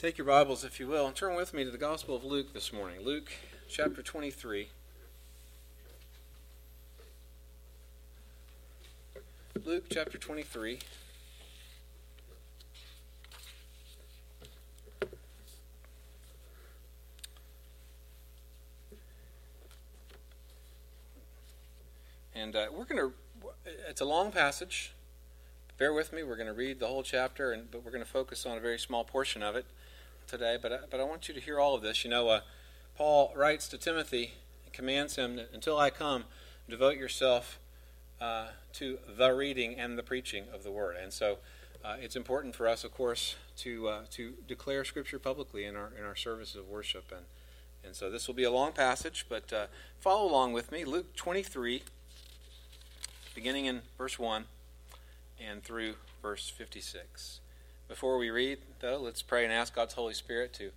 Take your Bibles, if you will, and turn with me to the Gospel of Luke this morning. Luke chapter 23. Luke chapter 23. And it's a long passage. Bear with me, we're going to read the whole chapter, but we're going to focus on a very small portion of it today. But I want you to hear all of this. Paul writes to Timothy and commands him, until I come, devote yourself to the reading and the preaching of the Word. And so it's important for us, of course, to declare Scripture publicly in our services of worship. And so this will be a long passage, but follow along with me. Luke 23, beginning in verse 1 and through verse 56. Before we read, though, let's pray and ask God's Holy Spirit to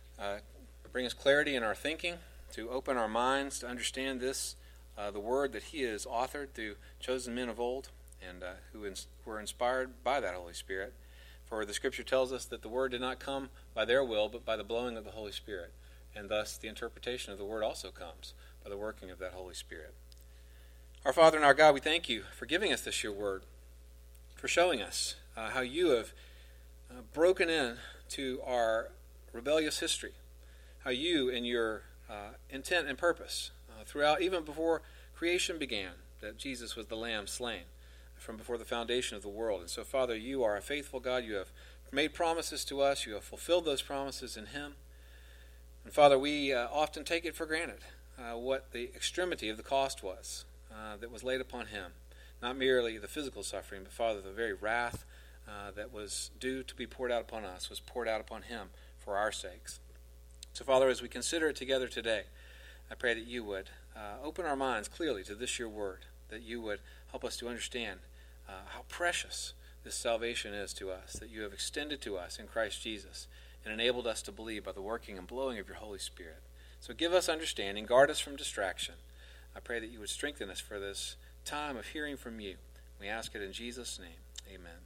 bring us clarity in our thinking, to open our minds to understand this, the Word that He has authored through chosen men of old, and who were inspired by that Holy Spirit. For the Scripture tells us that the Word did not come by their will, but by the blowing of the Holy Spirit. And thus the interpretation of the Word also comes by the working of that Holy Spirit. Our Father and our God, we thank you for giving us this your Word, for showing us how you have broken in to our rebellious history, how you, in your intent and purpose, throughout, even before creation began, that Jesus was the Lamb slain from before the foundation of the world. And so, Father, you are a faithful God. You have made promises to us. You have fulfilled those promises in Him. And, Father, we often take it for granted what the extremity of the cost was that was laid upon Him. Not merely the physical suffering, but, Father, the very wrath that was due to be poured out upon us was poured out upon Him for our sakes. So, Father, as we consider it together today, I pray that you would open our minds clearly to this your word, that you would help us to understand how precious this salvation is to us, that you have extended to us in Christ Jesus and enabled us to believe by the working and blowing of your Holy Spirit. So give us understanding, guard us from distraction. I pray that you would strengthen us for this time of hearing from you. We ask it in Jesus' name. Amen.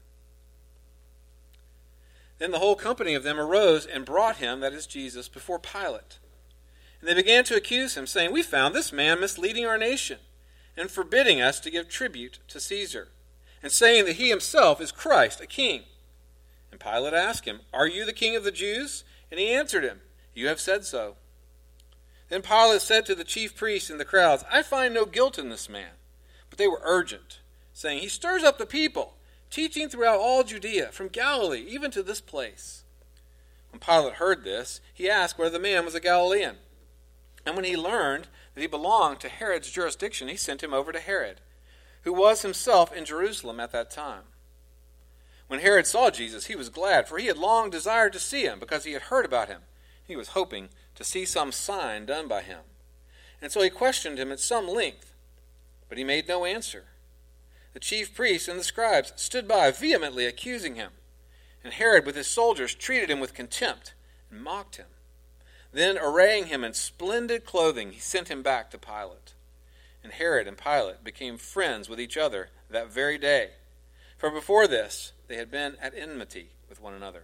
Then the whole company of them arose and brought him, that is Jesus, before Pilate. And they began to accuse him, saying, "We found this man misleading our nation, and forbidding us to give tribute to Caesar, and saying that he himself is Christ, a king." And Pilate asked him, "Are you the king of the Jews?" And he answered him, "You have said so." Then Pilate said to the chief priests and the crowds, "I find no guilt in this man." But they were urgent, saying, "He stirs up the people, teaching throughout all Judea, from Galilee even to this place." When Pilate heard this, he asked whether the man was a Galilean. And when he learned that he belonged to Herod's jurisdiction, he sent him over to Herod, who was himself in Jerusalem at that time. When Herod saw Jesus, he was glad, for he had long desired to see him, because he had heard about him. He was hoping to see some sign done by him. And so he questioned him at some length, but he made no answer. The chief priests and the scribes stood by, vehemently accusing him. And Herod with his soldiers treated him with contempt and mocked him. Then, arraying him in splendid clothing, he sent him back to Pilate. And Herod and Pilate became friends with each other that very day. For before this, they had been at enmity with one another.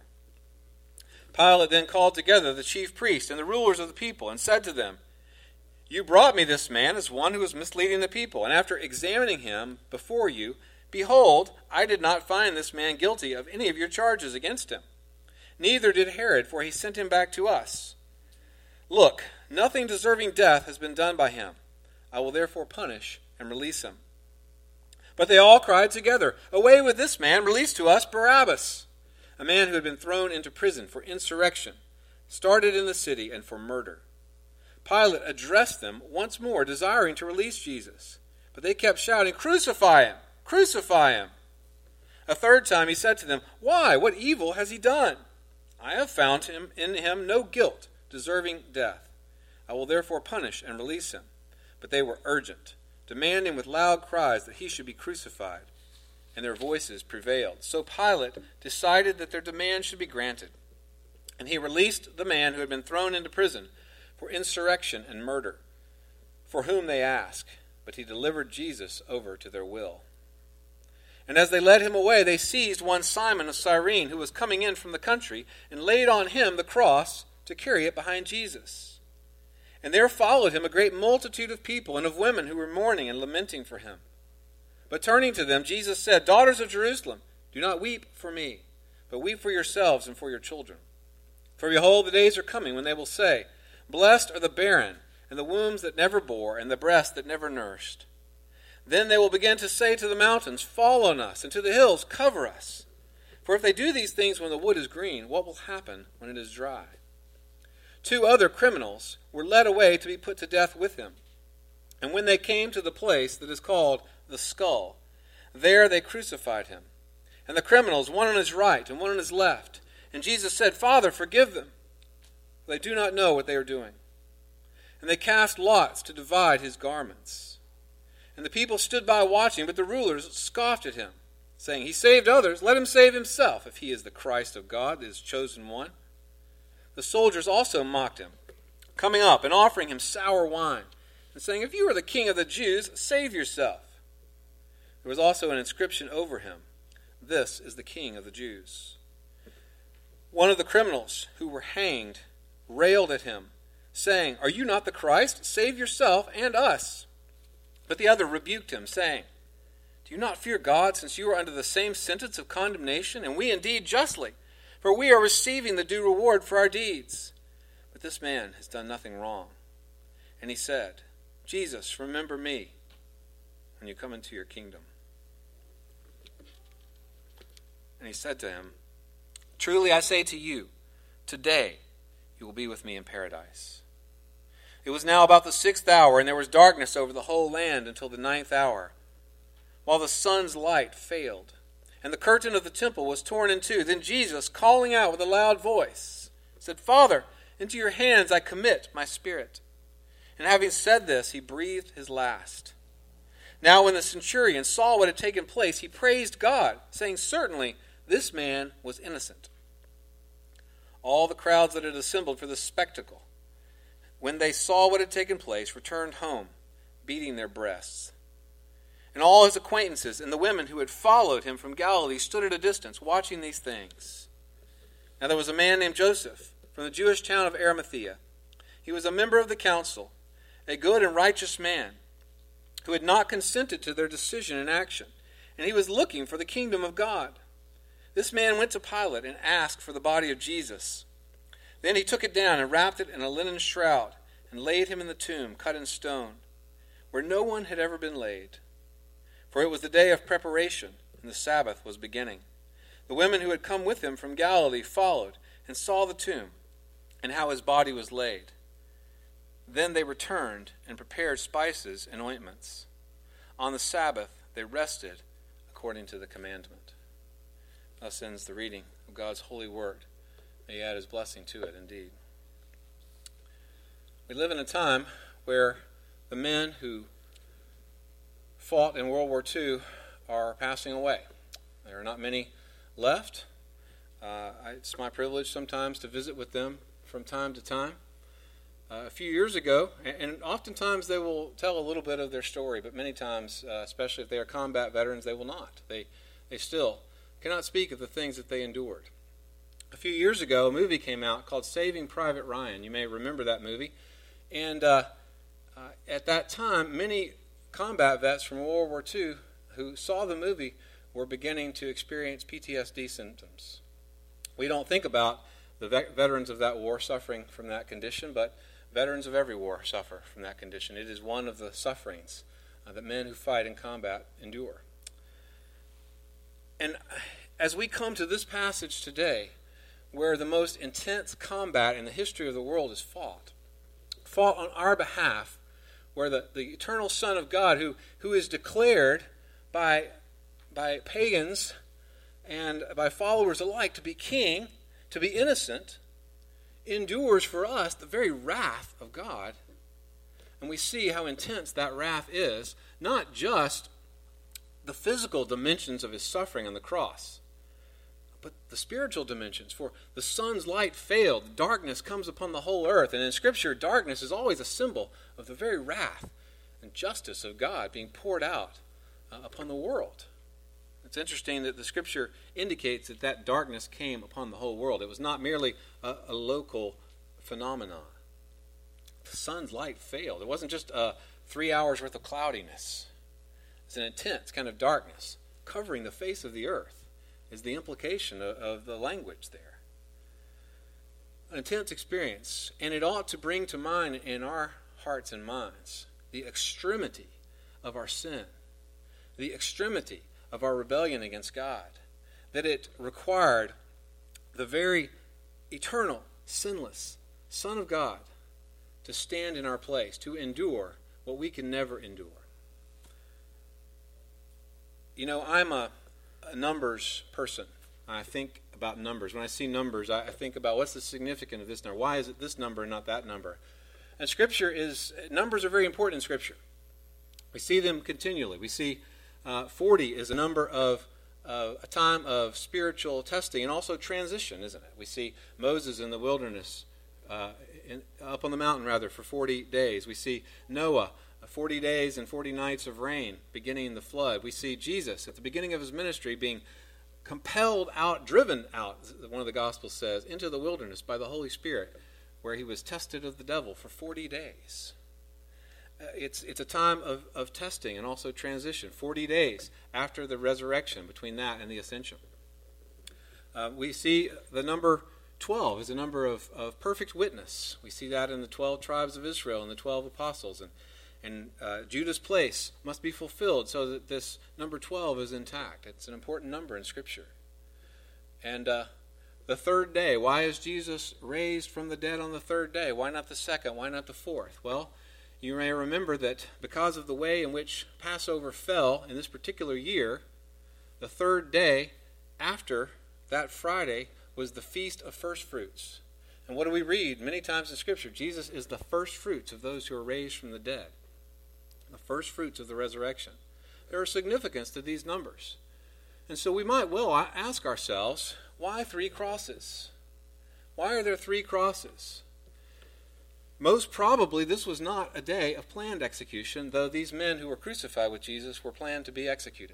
Pilate then called together the chief priests and the rulers of the people and said to them, "You brought me this man as one who is misleading the people, and after examining him before you, behold, I did not find this man guilty of any of your charges against him. Neither did Herod, for he sent him back to us. Look, nothing deserving death has been done by him. I will therefore punish and release him." But they all cried together, "Away with this man, release to us Barabbas," a man who had been thrown into prison for insurrection, started in the city, and for murder. Pilate addressed them once more, desiring to release Jesus. But they kept shouting, "Crucify him! Crucify him!" A third time he said to them, "Why? What evil has he done? I have found in him no guilt deserving death. I will therefore punish and release him." But they were urgent, demanding with loud cries that he should be crucified. And their voices prevailed. So Pilate decided that their demand should be granted. And he released the man who had been thrown into prison for insurrection and murder, for whom they asked. But he delivered Jesus over to their will. And as they led him away, they seized one Simon of Cyrene, who was coming in from the country, and laid on him the cross to carry it behind Jesus. And there followed him a great multitude of people and of women who were mourning and lamenting for him. But turning to them, Jesus said, "Daughters of Jerusalem, do not weep for me, but weep for yourselves and for your children. For behold, the days are coming when they will say, 'Blessed are the barren, and the wombs that never bore, and the breasts that never nursed.' Then they will begin to say to the mountains, 'Fall on us,' and to the hills, 'Cover us.' For if they do these things when the wood is green, what will happen when it is dry?" 2 other criminals were led away to be put to death with him. And when they came to the place that is called the Skull, there they crucified him, and the criminals, one on his right and one on his left. And Jesus said, "Father, forgive them, for they do not know what they are doing." And they cast lots to divide his garments. And the people stood by watching, but the rulers scoffed at him, saying, "He saved others, let him save himself, if he is the Christ of God, his chosen one." The soldiers also mocked him, coming up and offering him sour wine, and saying, "If you are the king of the Jews, save yourself." There was also an inscription over him, "This is the King of the Jews." One of the criminals who were hanged railed at him, saying, "Are you not the Christ? Save yourself and us." But the other rebuked him, saying, "Do you not fear God, since you are under the same sentence of condemnation, and we indeed justly? For we are receiving the due reward for our deeds. But this man has done nothing wrong." And he said, "Jesus, remember me when you come into your kingdom." And he said to him, "Truly I say to you, today you will be with me in paradise." It was now about the 6th hour, and there was darkness over the whole land until the 9th hour, while the sun's light failed, and the curtain of the temple was torn in two. Then Jesus, calling out with a loud voice, said, "Father, into your hands I commit my spirit." And having said this, he breathed his last. Now when the centurion saw what had taken place, he praised God, saying, "Certainly this man was innocent." All the crowds that had assembled for the spectacle, when they saw what had taken place, returned home, beating their breasts. And all his acquaintances and the women who had followed him from Galilee stood at a distance, watching these things. Now there was a man named Joseph, from the Jewish town of Arimathea. He was a member of the council, a good and righteous man, who had not consented to their decision and action, and he was looking for the kingdom of God. This man went to Pilate and asked for the body of Jesus. Then he took it down and wrapped it in a linen shroud and laid him in the tomb cut in stone, where no one had ever been laid. For it was the day of preparation, and the Sabbath was beginning. The women who had come with him from Galilee followed and saw the tomb and how his body was laid. Then they returned and prepared spices and ointments. On the Sabbath they rested according to the commandment. Thus ends the reading of God's holy word. May he add his blessing to it indeed. We live in a time where the men who fought in World War II are passing away. There are not many left. It's my privilege sometimes to visit with them from time to time. A few years ago, and oftentimes they will tell a little bit of their story, but many times, especially if they are combat veterans, they will not. They still cannot speak of the things that they endured. A few years ago, a movie came out called Saving Private Ryan. You may remember that movie. And at that time, many combat vets from World War II who saw the movie were beginning to experience PTSD symptoms. We don't think about the veterans of that war suffering from that condition, but veterans of every war suffer from that condition. It is one of the sufferings that men who fight in combat endure. And as we come to this passage today, where the most intense combat in the history of the world is fought on our behalf, where the eternal Son of God, who is declared by pagans and by followers alike to be king, to be innocent, endures for us the very wrath of God. And we see how intense that wrath is, not just the physical dimensions of his suffering on the cross, but the spiritual dimensions. For the sun's light failed, darkness comes upon the whole earth. And in Scripture, darkness is always a symbol of the very wrath and justice of God being poured out upon the world. It's interesting that the Scripture indicates that that darkness came upon the whole world. It was not merely a local phenomenon. The sun's light failed. It wasn't just 3 hours worth of cloudiness. It's an intense kind of darkness covering the face of the earth is the implication of the language there. An intense experience, and it ought to bring to mind in our hearts and minds the extremity of our sin, the extremity of our rebellion against God, that it required the very eternal, sinless Son of God to stand in our place, to endure what we can never endure. You know, I'm a numbers person. I think about numbers. When I see numbers, I think about what's the significance of this number. Why is it this number and not that number? And numbers are very important in Scripture. We see them continually. We see 40 is a number of a time of spiritual testing and also transition, isn't it? We see Moses in the wilderness, up on the mountain rather, for 40 days. We see Noah, 40 days and 40 nights of rain, beginning the flood. We see Jesus at the beginning of his ministry being compelled out, driven out, one of the Gospels says, into the wilderness by the Holy Spirit, where he was tested of the devil for 40 days. It's a time of testing and also transition, 40 days after the resurrection, between that and the ascension. We see the number 12 is a number of perfect witness. We see that in the 12 tribes of Israel and the 12 apostles. And Judah's place must be fulfilled so that this number 12 is intact. It's an important number in Scripture. And the third day, why is Jesus raised from the dead on the third day? Why not the second? Why not the fourth? Well, you may remember that because of the way in which Passover fell in this particular year, the third day after that Friday was the Feast of First Fruits. And what do we read many times in Scripture? Jesus is the first fruits of those who are raised from the dead. The first fruits of the resurrection. There is significance to these numbers. And so we might well ask ourselves, why 3 crosses? Why are there 3 crosses? Most probably this was not a day of planned execution, though these men who were crucified with Jesus were planned to be executed.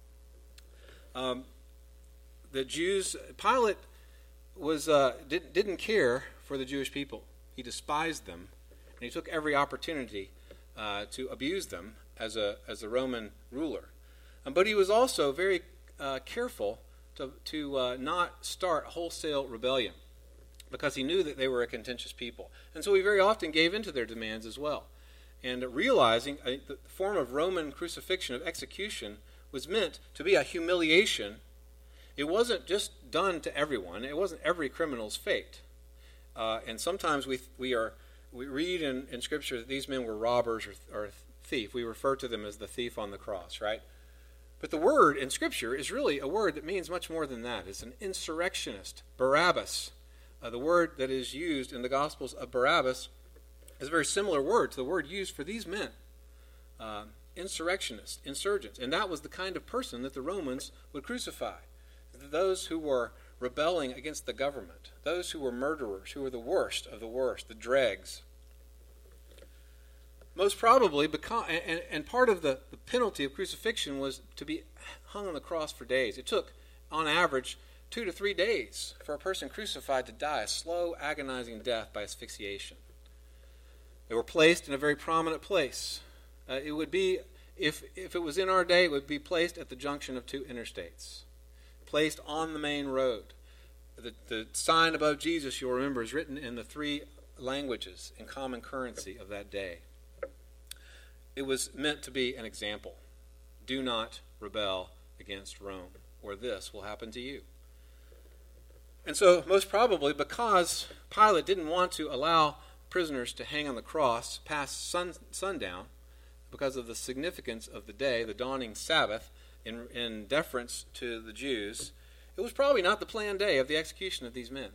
The Jews, Pilate didn't care for the Jewish people. He despised them, and he took every opportunity to abuse them as a Roman ruler. But he was also very careful to not start wholesale rebellion, because he knew that they were a contentious people. And so he very often gave in to their demands as well. And realizing the form of Roman crucifixion, of execution, was meant to be a humiliation. It wasn't just done to everyone. It wasn't every criminal's fate. And sometimes we read in Scripture that these men were robbers or thief. We refer to them as the thief on the cross, right? But the word in Scripture is really a word that means much more than that. It's an insurrectionist, Barabbas. The word that is used in the Gospels of Barabbas is a very similar word to the word used for these men. Insurrectionists, insurgents. And that was the kind of person that the Romans would crucify. Those who were rebelling against the government. Those who were murderers, who were the worst of the worst, the dregs. Most probably, and part of the penalty of crucifixion was to be hung on the cross for days. It took, on average, 2 to 3 days for a person crucified to die, a slow, agonizing death by asphyxiation. They were placed in a very prominent place. It would be, if it was in our day, it would be placed at the junction of 2 interstates, placed on the main road. The sign above Jesus, you'll remember, is written in the 3 languages in common currency of that day. It was meant to be an example. Do not rebel against Rome, or this will happen to you. And so, most probably, because Pilate didn't want to allow prisoners to hang on the cross past sundown, because of the significance of the day, the dawning Sabbath, in deference to the Jews, it was probably not the planned day of the execution of these men.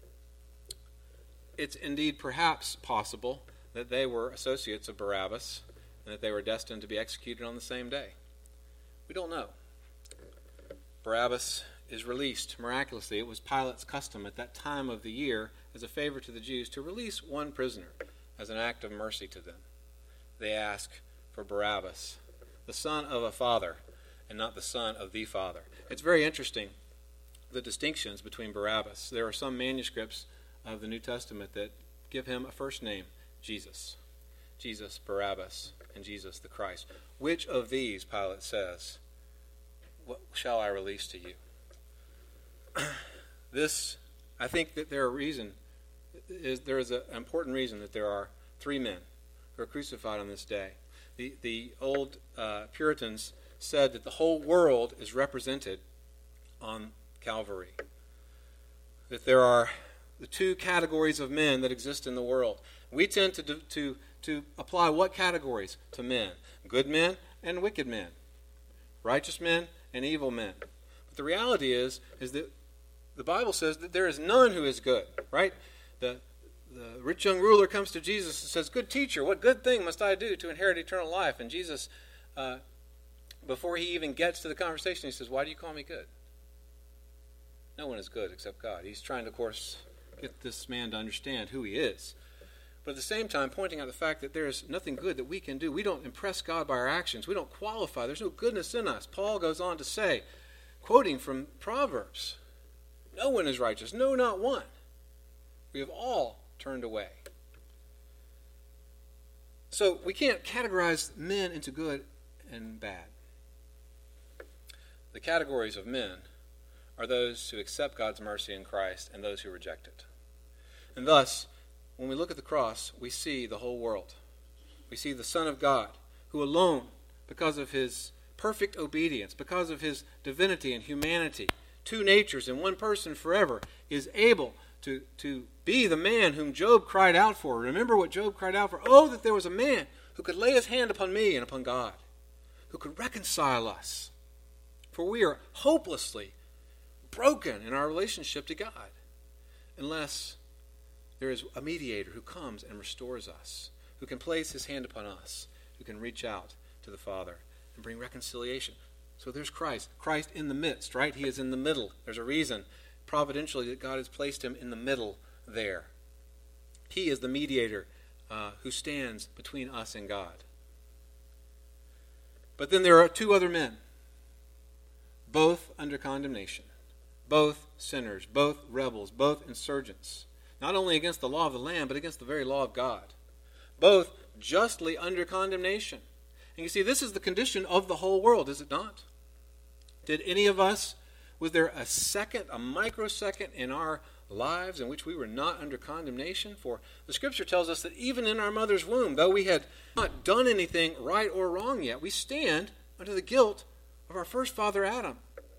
It's indeed perhaps possible that they were associates of Barabbas, and that they were destined to be executed on the same day. We don't know. Barabbas is released miraculously. It was Pilate's custom at that time of the year, as a favor to the Jews, to release one prisoner as an act of mercy to them. They ask for Barabbas, the son of a father. and not the Son of the Father. It's very interesting, the distinctions between Barabbas. There are some manuscripts of the New Testament that give him a first name, Jesus. Jesus, Barabbas, and Jesus the Christ. Which of these, Pilate says, what shall I release to you? I think that there is an important reason that there are three men who are crucified on this day. The old Puritans said that the whole world is represented on Calvary. That there are the two categories of men that exist in the world. We tend to apply what categories to men? Good men and wicked men. Righteous men and evil men. But the reality is that the Bible says that there is none who is good, right? The rich young ruler comes to Jesus and says, "Good teacher, what good thing must I do to inherit eternal life?" And Jesus, before he even gets to the conversation, he says, "Why do you call me good? No one is good except God." He's trying to, of course, get this man to understand who he is. But at the same time, pointing out the fact that there is nothing good that we can do. We don't impress God by our actions. We don't qualify. There's no goodness in us. Paul goes on to say, quoting from Proverbs, "No one is righteous, no, not one. We have all turned away." So we can't categorize men into good and bad. The categories of men are those who accept God's mercy in Christ and those who reject it. And thus, when we look at the cross, we see the whole world. We see the Son of God, who alone, because of his perfect obedience, because of his divinity and humanity, two natures in one person forever, is able to be the man whom Job cried out for. Remember what Job cried out for? "Oh, that there was a man who could lay his hand upon me and upon God, who could reconcile us. For we are hopelessly broken in our relationship to God, unless there is a mediator who comes and restores us, who can place his hand upon us, who can reach out to the Father and bring reconciliation." So there's Christ in the midst, right? He is in the middle. There's a reason, providentially, that God has placed him in the middle there. He is the mediator who stands between us and God. But then there are two other men, both under condemnation, both sinners, both rebels, both insurgents, not only against the law of the Lamb, but against the very law of God, both justly under condemnation. And you see, this is the condition of the whole world, is it not? Did any of us, was there a microsecond in our lives in which we were not under condemnation? For the Scripture tells us that even in our mother's womb, though we had not done anything right or wrong yet, we stand under the guilt of our first father Adam,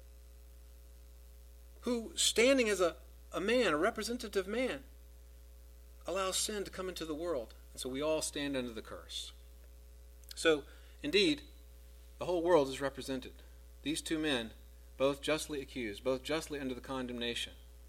who, standing as a man, a representative man, allows sin to come into the world. And so we all stand under the curse. So, indeed, the whole world is represented. These two men, both justly accused, both justly under the condemnation,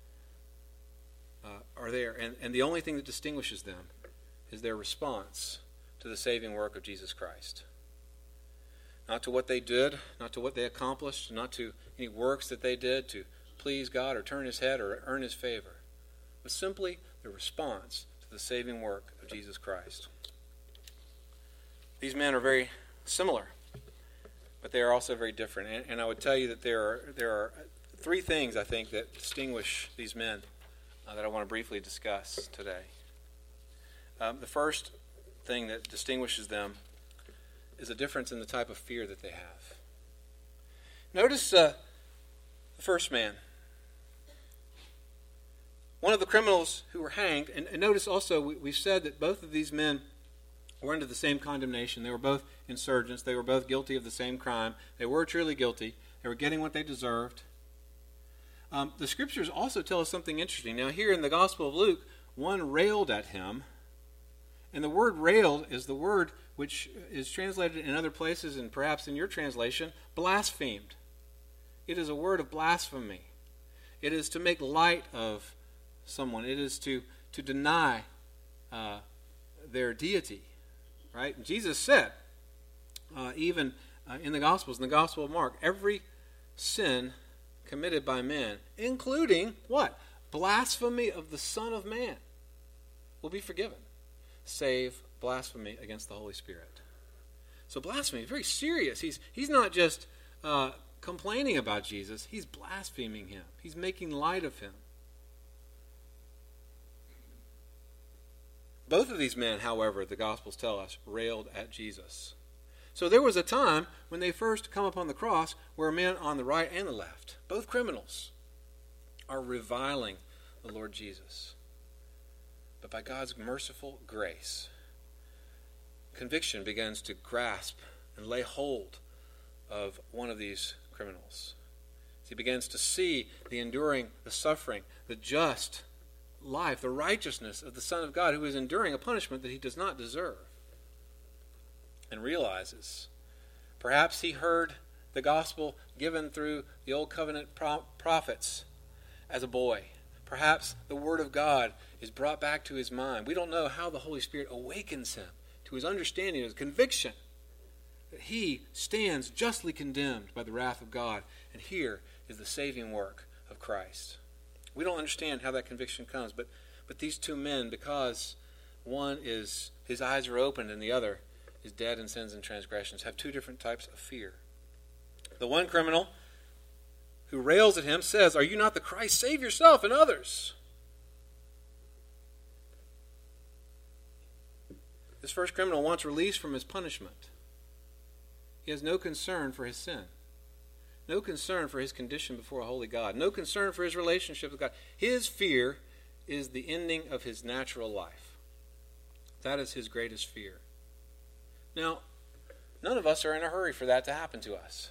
are there. And the only thing that distinguishes them is their response to the saving work of Jesus Christ. Not to what they did, not to what they accomplished, not to any works that they did to please God or turn his head or earn his favor, but simply the response to the saving work of Jesus Christ. These men are very similar, but they are also very different. And I would tell you that there are three things, I think, that distinguish these men that I want to briefly discuss today. The first thing that distinguishes them is a difference in the type of fear that they have. Notice the first man. One of the criminals who were hanged, and notice also we've said that both of these men were under the same condemnation. They were both insurgents. They were both guilty of the same crime. They were truly guilty. They were getting what they deserved. The Scriptures also tell us something interesting. Now here in the Gospel of Luke, one railed at him. And the word railed is the word which is translated in other places and perhaps in your translation, blasphemed. It is a word of blasphemy. It is to make light of someone. It is to deny their deity. Right? And Jesus said, even in the Gospels, in the Gospel of Mark, every sin committed by men, including what? Blasphemy of the Son of Man, will be forgiven, save blasphemy against the Holy Spirit. So blasphemy is very serious. He's not just complaining about Jesus, he's blaspheming him. He's making light of him. Both of these men, however, the Gospels tell us, railed at Jesus. So there was a time when they first come upon the cross where men on the right and the left, both criminals, are reviling the Lord Jesus. But by God's merciful grace, conviction begins to grasp and lay hold of one of these criminals. He begins to see the enduring, the suffering, the just life, the righteousness of the Son of God who is enduring a punishment that he does not deserve. And realizes, perhaps he heard the gospel given through the Old Covenant prophets as a boy. Perhaps the Word of God is brought back to his mind. We don't know how the Holy Spirit awakens him to his understanding, his conviction that he stands justly condemned by the wrath of God. And here is the saving work of Christ. We don't understand how that conviction comes, but these two men, because one is, his eyes are opened and the other is dead in sins and transgressions, have two different types of fear. The one criminal who rails at him says, "Are you not the Christ? Save yourself and others." This first criminal wants release from his punishment. He has no concern for his sin. No concern for his condition before a holy God. No concern for his relationship with God. His fear is the ending of his natural life. That is his greatest fear. Now, none of us are in a hurry for that to happen to us.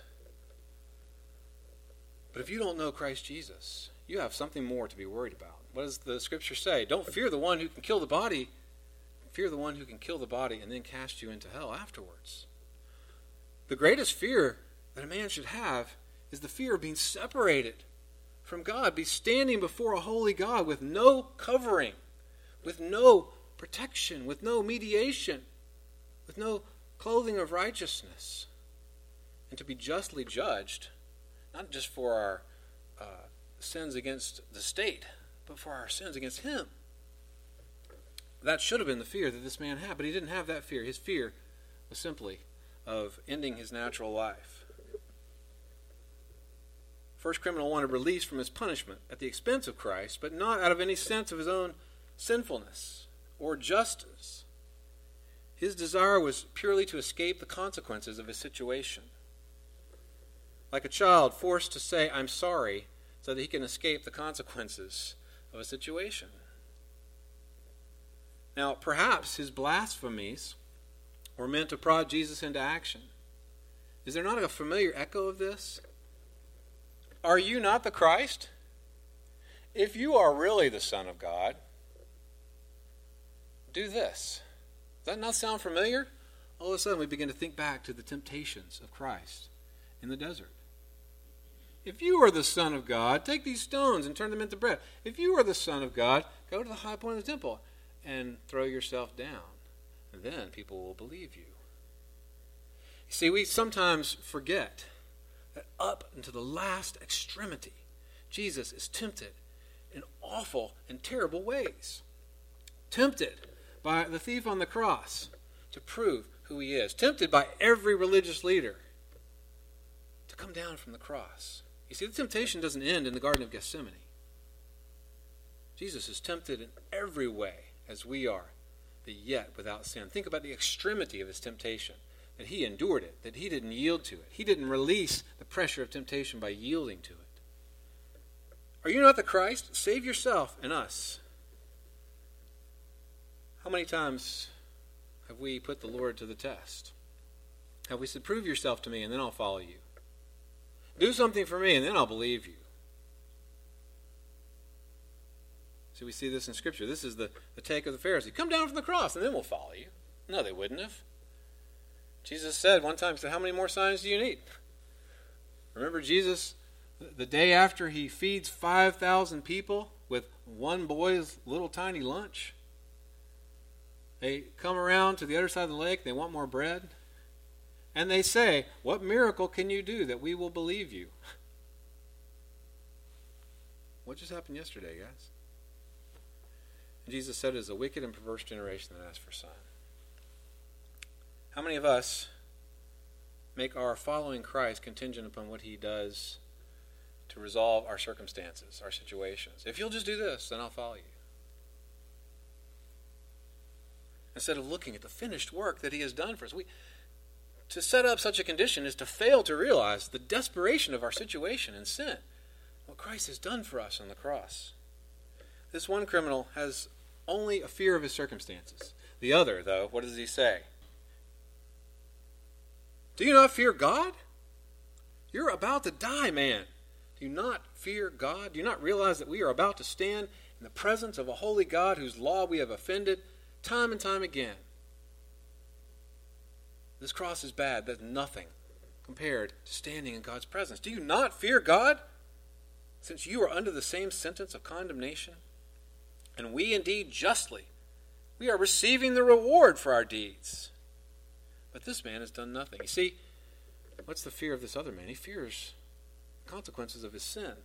But if you don't know Christ Jesus, you have something more to be worried about. What does the Scripture say? Don't fear the one who can kill the body. Fear the one who can kill the body and then cast you into hell afterwards. The greatest fear that a man should have is the fear of being separated from God, be standing before a holy God with no covering, with no protection, with no mediation, with no clothing of righteousness, and to be justly judged, not just for our sins against the state, but for our sins against him. That should have been the fear that this man had, but he didn't have that fear. His fear was simply of ending his natural life. First criminal wanted release from his punishment at the expense of Christ, but not out of any sense of his own sinfulness or justice. His desire was purely to escape the consequences of his situation. Like a child forced to say, "I'm sorry," so that he can escape the consequences of a situation. Now, perhaps his blasphemies were meant to prod Jesus into action. Is there not a familiar echo of this? Are you not the Christ? If you are really the Son of God, do this. Does that not sound familiar? All of a sudden we begin to think back to the temptations of Christ in the desert. If you are the Son of God, take these stones and turn them into bread. If you are the Son of God, go to the high point of the temple and throw yourself down. And then people will believe you. You see, we sometimes forget that up until the last extremity, Jesus is tempted in awful and terrible ways. Tempted by the thief on the cross to prove who he is. Tempted by every religious leader to come down from the cross. You see, the temptation doesn't end in the Garden of Gethsemane. Jesus is tempted in every way as we are, but yet without sin. Think about the extremity of his temptation. That he endured it, that he didn't yield to it. He didn't release the pressure of temptation by yielding to it. Are you not the Christ? Save yourself and us. How many times have we put the Lord to the test? Have we said, "Prove yourself to me and then I'll follow you. Do something for me and then I'll believe you." So we see this in Scripture. This is the take of the Pharisee. "Come down from the cross and then we'll follow you." No, they wouldn't have. Jesus said one time, "How many more signs do you need?" Remember Jesus, the day after he feeds 5,000 people with one boy's little tiny lunch? They come around to the other side of the lake, they want more bread. And they say, "What miracle can you do that we will believe you?" What just happened yesterday, guys? And Jesus said, "It is a wicked and perverse generation that asks for a sign." How many of us make our following Christ contingent upon what he does to resolve our circumstances, our situations. If you'll just do this, then I'll follow you. Instead of looking at the finished work that he has done for us. To set up such a condition is to fail to realize the desperation of our situation and sin, what Christ has done for us on the cross. This one criminal has only a fear of his circumstances. The other, though, what does he say? Do you not fear God? You're about to die, man. Do you not fear God? Do you not realize that we are about to stand in the presence of a holy God whose law we have offended time and time again? This cross is bad. That's nothing compared to standing in God's presence. Do you not fear God, since you are under the same sentence of condemnation? And we indeed justly. We are receiving the reward for our deeds. But this man has done nothing. You see, what's the fear of this other man? He fears the consequences of his sin.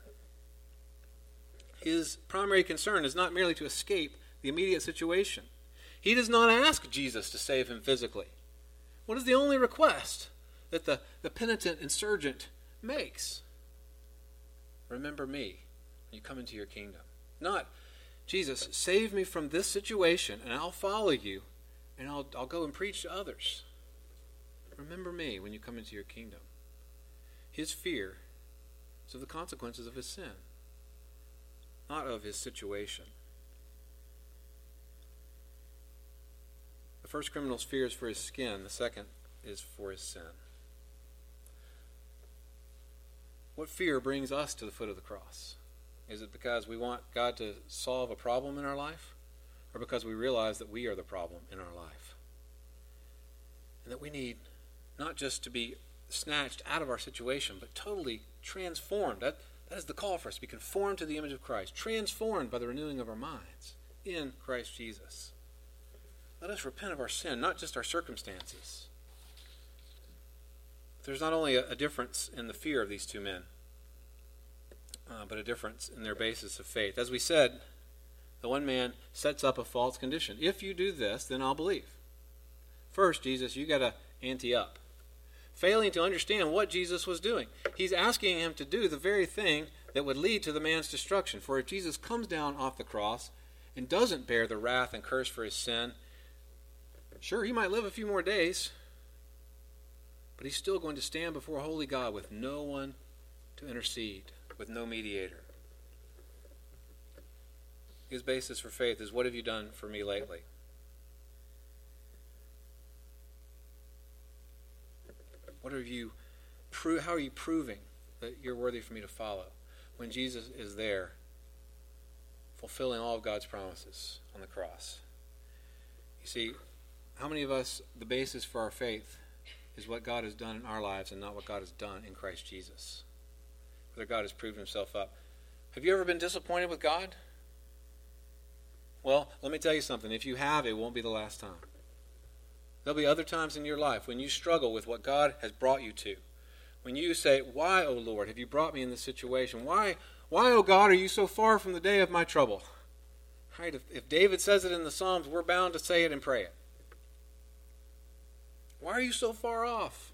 His primary concern is not merely to escape the immediate situation. He does not ask Jesus to save him physically. What is the only request that the penitent insurgent makes? Remember me when you come into your kingdom. Not, Jesus, save me from this situation and I'll follow you and I'll go and preach to others. Remember me when you come into your kingdom. His fear is of the consequences of his sin, not of his situation. The first criminal's fear is for his skin. The second is for his sin. What fear brings us to the foot of the cross? Is it because we want God to solve a problem in our life? Or because we realize that we are the problem in our life? And that we need not just to be snatched out of our situation, but totally transformed. That is the call for us, to be conformed to the image of Christ, transformed by the renewing of our minds in Christ Jesus. Let us repent of our sin, not just our circumstances. There's not only a difference in the fear of these two men, but a difference in their basis of faith. As we said, the one man sets up a false condition. If you do this, then I'll believe. First, Jesus, you got to ante up. Failing to understand what Jesus was doing. He's asking him to do the very thing that would lead to the man's destruction. For if Jesus comes down off the cross and doesn't bear the wrath and curse for his sin, sure, he might live a few more days, but he's still going to stand before a holy God with no one to intercede, with no mediator. His basis for faith is, what have you done for me lately? How are you proving that you're worthy for me to follow when Jesus is there fulfilling all of God's promises on the cross? You see, how many of us, the basis for our faith is what God has done in our lives and not what God has done in Christ Jesus? Whether God has proved himself up. Have you ever been disappointed with God? Well, let me tell you something. If you have, it won't be the last time. There'll be other times in your life when you struggle with what God has brought you to. When you say, why, O Lord, have you brought me in this situation? Why, O God, are you so far from the day of my trouble? Right? If David says it in the Psalms, we're bound to say it and pray it. Why are you so far off?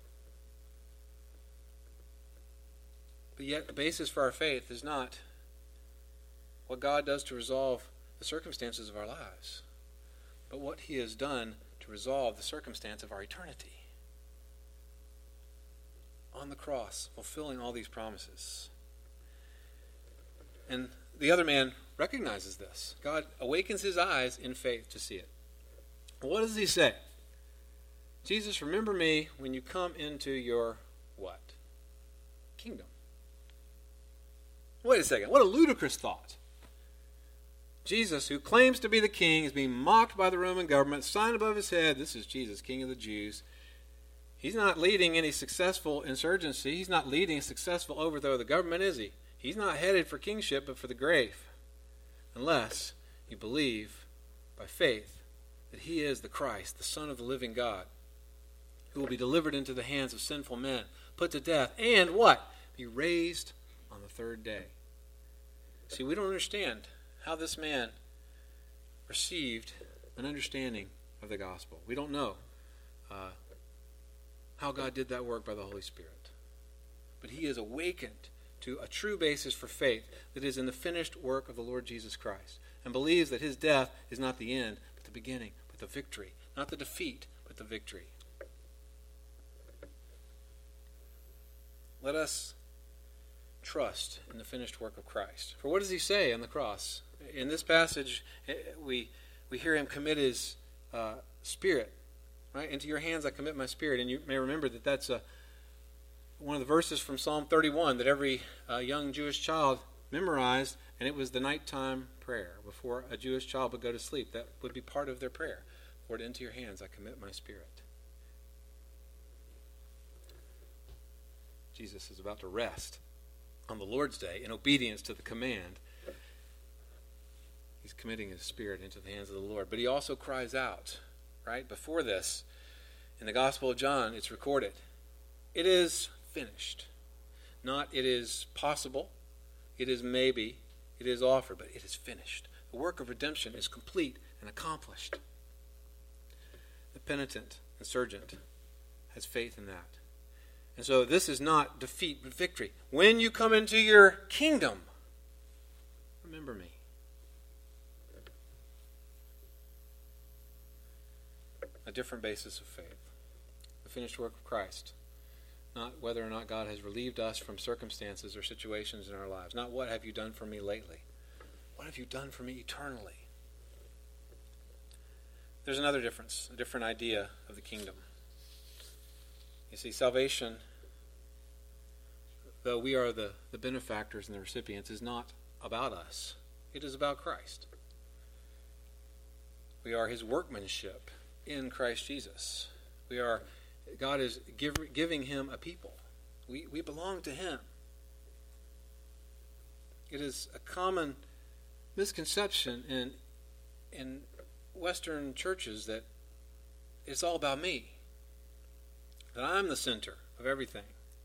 But yet the basis for our faith is not what God does to resolve the circumstances of our lives, but what he has done to resolve the circumstance of our eternity. On the cross, fulfilling all these promises. And the other man recognizes this. God awakens his eyes in faith to see it. What does he say? Jesus, remember me when you come into your what? Kingdom. Wait a second. What a ludicrous thought. Jesus, who claims to be the king, is being mocked by the Roman government, sign above his head, this is Jesus, King of the Jews. He's not leading any successful insurgency. He's not leading a successful overthrow of the government, is he? He's not headed for kingship, but for the grave. Unless you believe by faith that he is the Christ, the Son of the living God, who will be delivered into the hands of sinful men, put to death, and what? Be raised on the third day. See, we don't understand how this man received an understanding of the gospel. We don't know how God did that work by the Holy Spirit. But he is awakened to a true basis for faith that is in the finished work of the Lord Jesus Christ, and believes that his death is not the end, but the beginning, but the victory. Not the defeat, but the victory. Let us trust in the finished work of Christ. For what does he say on the cross? In this passage, we hear him commit his spirit. Right? Into your hands I commit my spirit. And you may remember that that's one of the verses from Psalm 31 that every young Jewish child memorized, and it was the nighttime prayer. Before a Jewish child would go to sleep, that would be part of their prayer. Lord, into your hands I commit my spirit. Jesus is about to rest on the Lord's Day in obedience to the command. He's committing his spirit into the hands of the Lord. But he also cries out, right? Before this, in the Gospel of John, it's recorded, it is finished. Not it is possible, it is maybe, it is offered, but it is finished. The work of redemption is complete and accomplished. The penitent, insurgent, has faith in that. And so this is not defeat, but victory. When you come into your kingdom, remember me. A different basis of faith. The finished work of Christ. Not whether or not God has relieved us from circumstances or situations in our lives. Not what have you done for me lately. What have you done for me eternally? There's another difference, a different idea of the kingdom. You see, salvation, though we are the benefactors and the recipients, is not about us. It is about Christ. We are his workmanship in Christ Jesus. God is giving him a people. We belong to him. It is a common misconception in Western churches that it's all about me, that I'm the center of everything.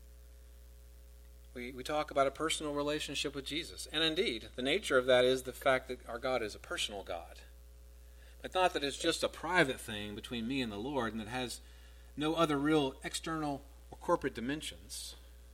We talk about a personal relationship with Jesus, and indeed, the nature of that is the fact that our God is a personal God. But not that it's just a private thing between me and the Lord and that has no other real external or corporate dimensions.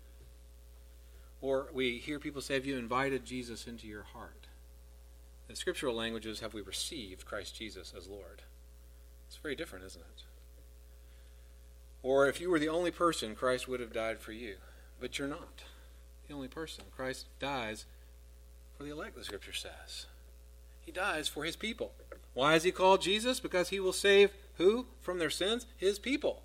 Or we hear people say, have you invited Jesus into your heart? The scriptural language is, have we received Christ Jesus as Lord? It's very different, isn't it? Or if you were the only person, Christ would have died for you. But you're not the only person. Christ dies for the elect, the scripture says. He dies for his people. Why is he called Jesus? Because he will save who from their sins? His people.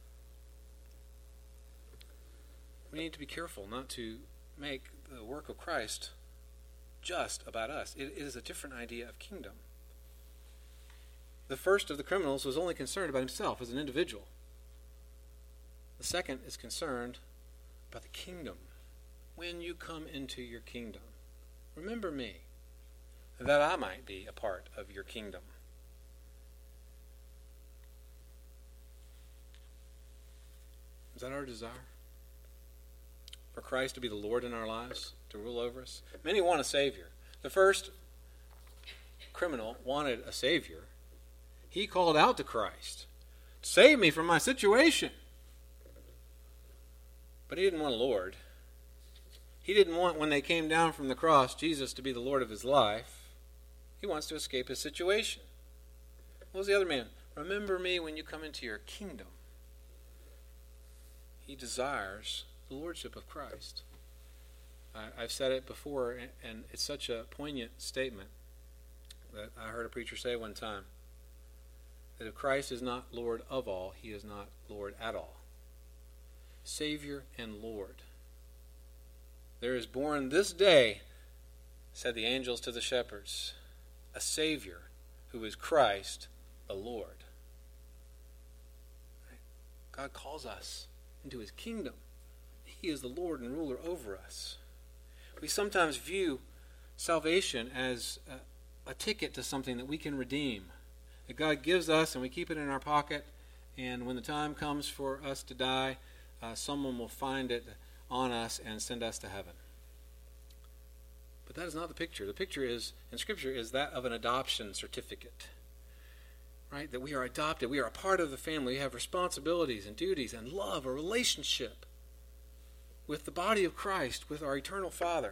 We need to be careful not to make the work of Christ just about us. It is a different idea of kingdom. The first of the criminals was only concerned about himself as an individual. The second is concerned about the kingdom. When you come into your kingdom, remember me, that I might be a part of your kingdom. Is that our desire? For Christ to be the Lord in our lives, to rule over us? Many want a Savior. The first criminal wanted a Savior. He called out to Christ, save me from my situation. But he didn't want a Lord. He didn't want, when they came down from the cross, Jesus to be the Lord of his life. He wants to escape his situation. What was the other man? Remember me when you come into your kingdom. He desires the lordship of Christ. I've said it before, and it's such a poignant statement that I heard a preacher say one time, that if Christ is not Lord of all, he is not Lord at all. Savior and Lord. There is born this day, said the angels to the shepherds, a Savior who is Christ the Lord. God calls us into his kingdom. He is the Lord and ruler over us. We sometimes view salvation as a ticket to something that we can redeem, that God gives us and we keep it in our pocket, and when the time comes for us to die, someone will find it on us and send us to heaven. But that is not the picture. The picture is, in Scripture, is that of an adoption certificate. right? That we are adopted. We are a part of the family. We have responsibilities and duties and love, a relationship with the body of Christ, with our eternal Father.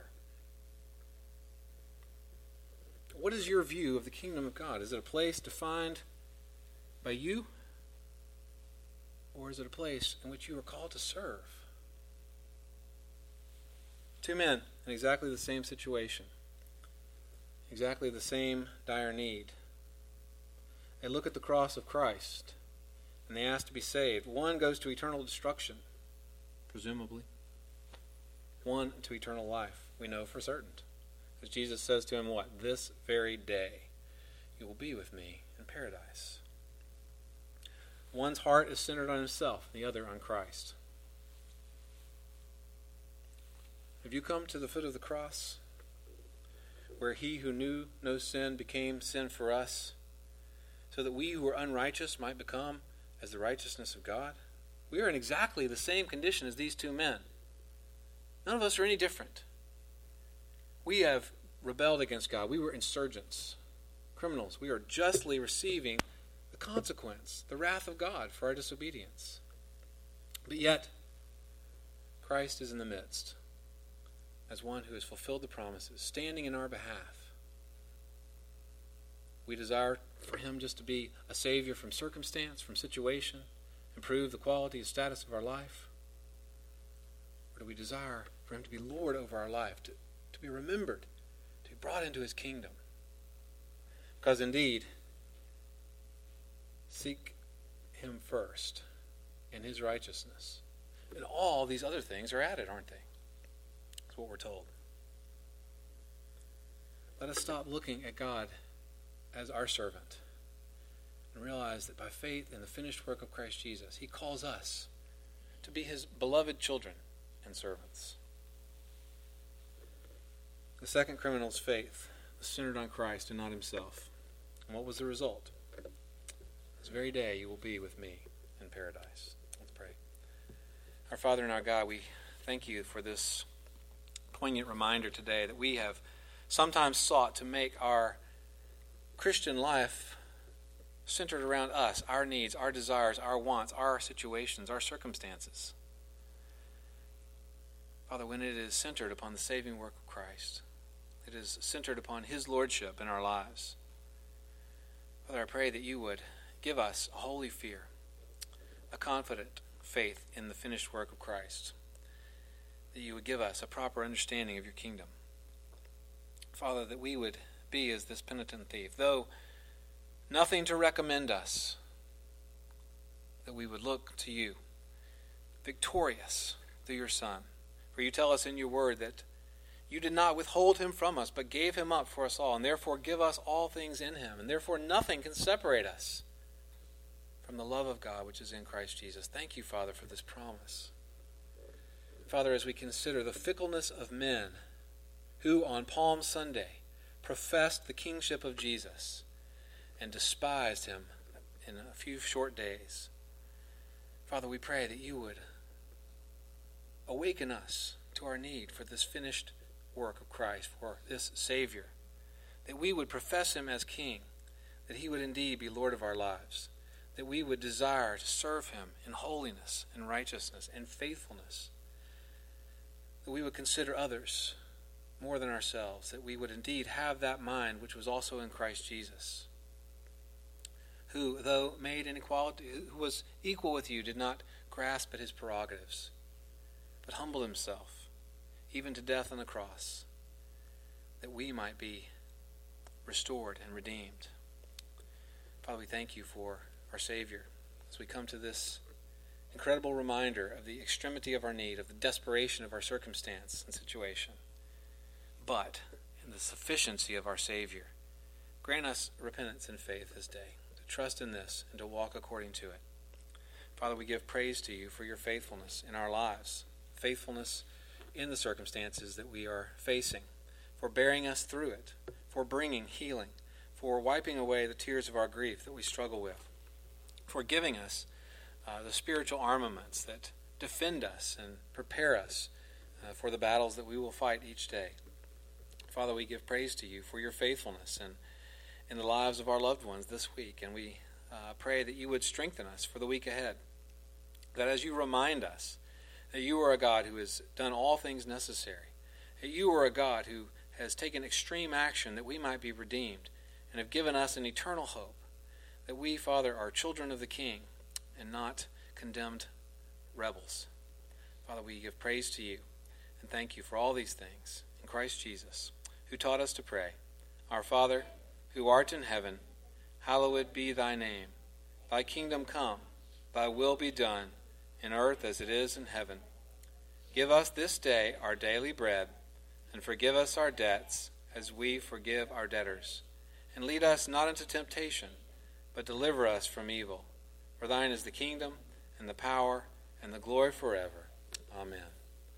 What is your view of the kingdom of God? Is it a place defined by you? Or is it a place in which you are called to serve? Two men in exactly the same situation, exactly the same dire need. They look at the cross of Christ and they ask to be saved. One goes to eternal destruction, presumably. One to eternal life, we know for certain. As Jesus says to him, what? This very day you will be with me in paradise. One's heart is centered on himself, the other on Christ. Have you come to the foot of the cross, where he who knew no sin became sin for us, so that we who are unrighteous might become as the righteousness of God? We are in exactly the same condition as these two men. None of us are any different. We have rebelled against God. We were insurgents, criminals. We are justly receiving the consequence, the wrath of God for our disobedience. But yet, Christ is in the midst as one who has fulfilled the promises, standing in our behalf. We desire for him just to be a savior from circumstance, from situation, improve the quality and status of our life. Or do we desire for him to be Lord over our life, to be remembered, to be brought into his kingdom? Because indeed, seek him first and his righteousness. And all these other things are added, aren't they? That's what we're told. Let us stop looking at God as our servant and realize that by faith in the finished work of Christ Jesus, he calls us to be his beloved children and servants. The second criminal's faith was centered on Christ and not himself. And what was the result? This very day you will be with me in paradise. Let's pray. Our Father and our God, we thank you for this poignant reminder today that we have sometimes sought to make our Christian life centered around us, our needs, our desires, our wants, our situations, our circumstances. Father, when it is centered upon the saving work of Christ, it is centered upon his lordship in our lives. Father, I pray that you would give us a holy fear, a confident faith in the finished work of Christ, that you would give us a proper understanding of your kingdom. Father, that we would be as this penitent thief, though nothing to recommend us, that we would look to you, victorious through your Son. For you tell us in your word that you did not withhold him from us, but gave him up for us all, and therefore give us all things in him, and therefore nothing can separate us from the love of God which is in Christ Jesus. Thank you, Father, for this promise. Father, as we consider the fickleness of men who on Palm Sunday professed the kingship of Jesus and despised him in a few short days, Father, we pray that you would awaken us to our need for this finished work of Christ, for this Savior, that we would profess him as King, that he would indeed be Lord of our lives, that we would desire to serve him in holiness and righteousness and faithfulness, that we would consider others more than ourselves, that we would indeed have that mind which was also in Christ Jesus, who, though made in equality, who was equal with you, did not grasp at his prerogatives, but humbled himself, even to death on the cross, that we might be restored and redeemed. Father, we thank you for our Savior as we come to this incredible reminder of the extremity of our need, of the desperation of our circumstance and situation, but in the sufficiency of our Savior. Grant us repentance and faith this day, to trust in this and to walk according to it. Father, we give praise to you for your faithfulness in our lives, faithfulness in the circumstances that we are facing, for bearing us through it, for bringing healing, for wiping away the tears of our grief that we struggle with, for giving us the spiritual armaments that defend us and prepare us for the battles that we will fight each day. Father, we give praise to you for your faithfulness and in the lives of our loved ones this week, and we pray that you would strengthen us for the week ahead. That as you remind us that you are a God who has done all things necessary, that you are a God who has taken extreme action that we might be redeemed and have given us an eternal hope, that we, Father, are children of the King and not condemned rebels. Father, we give praise to you and thank you for all these things in Christ Jesus, who taught us to pray, Our Father, who art in heaven, hallowed be thy name. Thy kingdom come, thy will be done, in earth as it is in heaven. Give us this day our daily bread, and forgive us our debts as we forgive our debtors. And lead us not into temptation, but deliver us from evil. For thine is the kingdom, and the power, and the glory forever. Amen.